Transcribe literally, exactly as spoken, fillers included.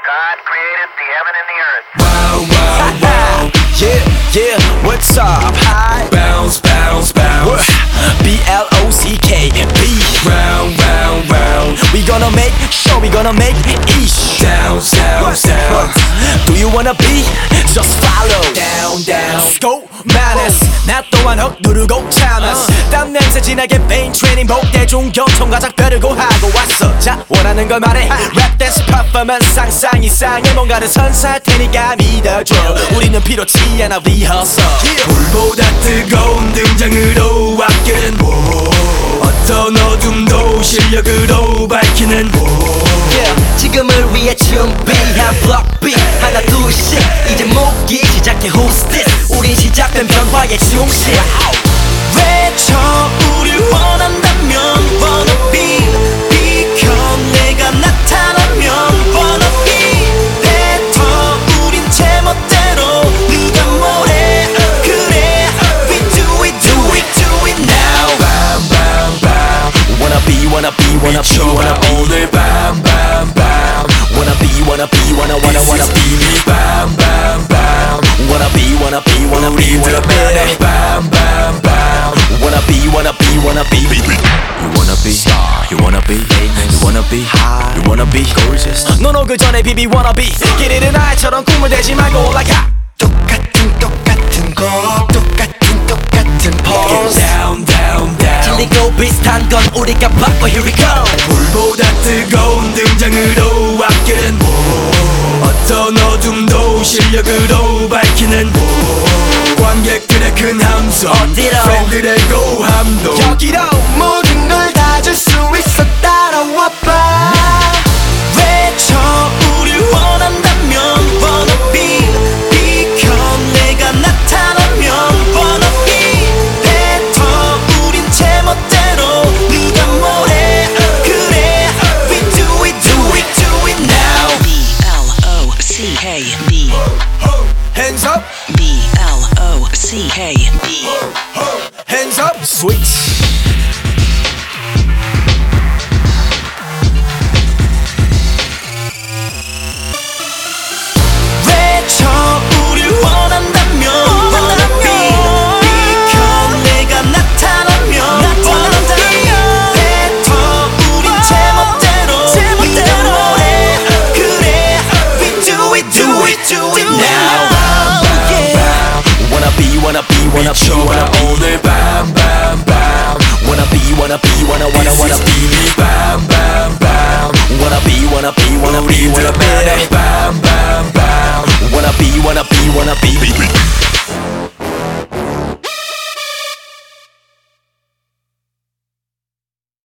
God created the heaven and the earth. Wow, wow, wow. Yeah, yeah, what's up? Hi. Bounce, bounce, bounce. B L O C K B. Round, round, round. We gonna make sure we gonna make ish. Down, down, down. Do you wanna be? Just follow. Down, down. Go, madness. 나 또한 헉 누르고 참았어. 땀 냄새 진하게 베인 트레이닝 복 대중 교통 가장 벼르고 하고 왔어. 자 원하는 걸 말해. 랩 댄스 퍼포먼스 상상 이상의 뭔가를 선사할 테니까 믿어줘. 우리는 필요치 않아 리허설. 불보다 뜨거운 등장으로 아끼는 어떤 어둠도 실력으로 밝히는 yeah, 지금을 위해 준비한 블록비 하나 둘씩 이제 목이 시작해 호스티스 우린 시작된 변화의 중심 외쳐 우릴 원한다면 wanna be 비켜 내가 나타나면 wanna be 뱉어 우린 제멋대로 누가 뭐래 그래 we do it do it do it now Bam, bam, bam. wanna be wanna be wanna be wanna be 오늘 bam, bam, bam. wanna be wanna be wanna wanna wanna This is be me, bam, bam, bam. wanna be wanna be wanna be wanna be bam, bam, bam. wanna be wanna be wanna be you wanna be you wanna be you wanna be high you wanna be gorgeous 넌 오기 전에 비비 wanna be 길 잃은 아이처럼 꿈을 대지 말고 올라가 똑같은 똑같은 거 똑같은 똑같은 pose Down, down, down. 틀리고 비슷한 건 우리가 바꿔 here we go 불보다 뜨거운 등장으로 아끼는 어떤 어둠도 실력으로 밝히는 관객들의 큰 함성 어디로? 팬들의 고함도 여기로 모든 걸 다 줄 수 있어 따라와봐 외쳐 우릴 원한다면 wanna be 비켜 내가 나타나면 wanna be 뱉어 우린 제멋대로 누가 뭐래 그래 we do it do it do it now B L O C K B hands up B L O C K B hands up switch 외쳐 우릴 원한다면 wanna be 비켜 내가 나타나면 wanna be 뱉어 우린 제멋대로 네가 뭐래 그래 we do it do it do it now wanna be wanna be wanna be wanna be 오늘 bam, bam, bam. wanna be wanna be wanna wanna wanna This is be me, bam, bam, bam. wanna be wanna be wanna be wanna be bam, bam, bam. wanna be wanna be wanna be